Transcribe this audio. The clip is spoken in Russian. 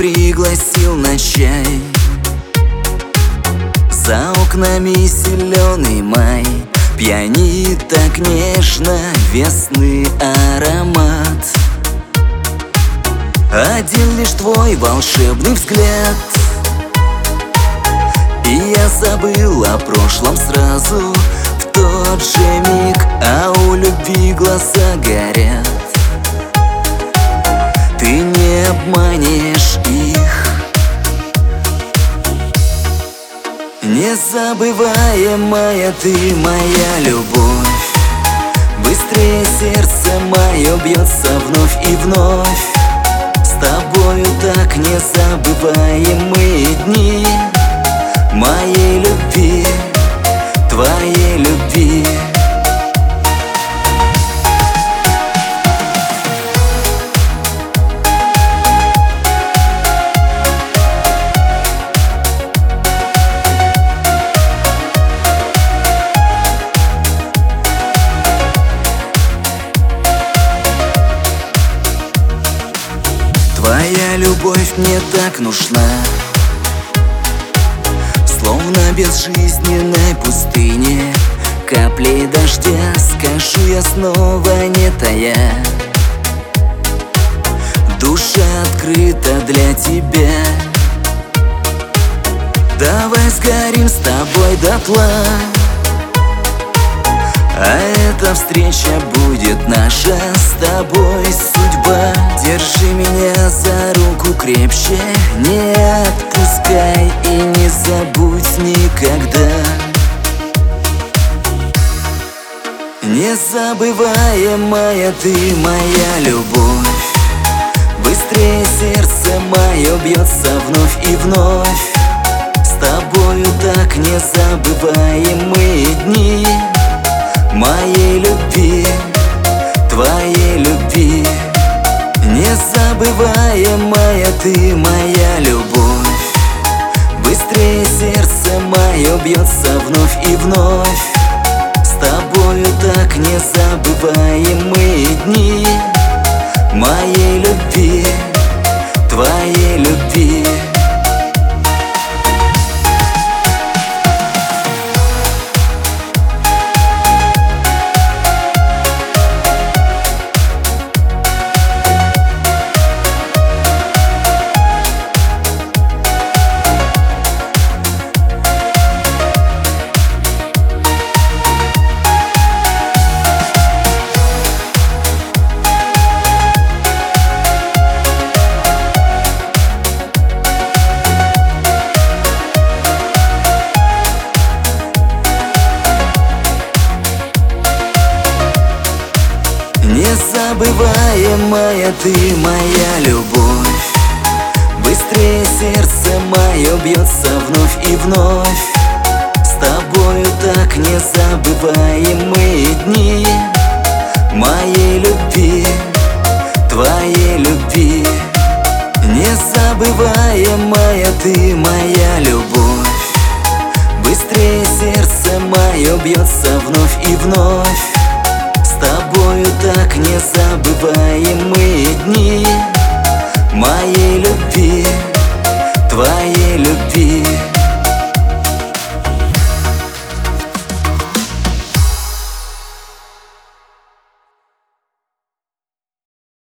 пригласил на чай. За окнами зеленый май, пьянит так нежно весны аромат. Один лишь твой волшебный взгляд, и я забыл о прошлом сразу в тот же миг, а у любви глаза горят. Ты не обманешь их. Незабываемая ты моя любовь, быстрее сердце мое бьется вновь и вновь. С тобою так незабываемые дни моей любви, твоей любви. Твоя любовь мне так нужна, словно безжизненной пустыне каплей дождя, скажу я снова не тая. Душа открыта для тебя. Давай сгорим с тобой дотла, а эта встреча будет наша с тобой судьба. Держи меня за руку крепче, не отпускай и не забудь никогда. Незабываемая ты моя любовь, быстрее сердце мое бьется вновь и вновь. С тобою так незабываемые дни моей любви, твоей любви. Незабываемая ты моя любовь, быстрее сердце мое бьется вновь и вновь. С тобою так незабываемые дни моей любви, твоей любви. Незабываемая ты моя любовь, быстрее сердце мое бьется вновь и вновь. С тобою так незабываемые дни моей любви, твоей любви. Незабываемая ты моя любовь, быстрее сердце мое бьется вновь и вновь. С тобою так незабываемые дни моей любви, твоей любви.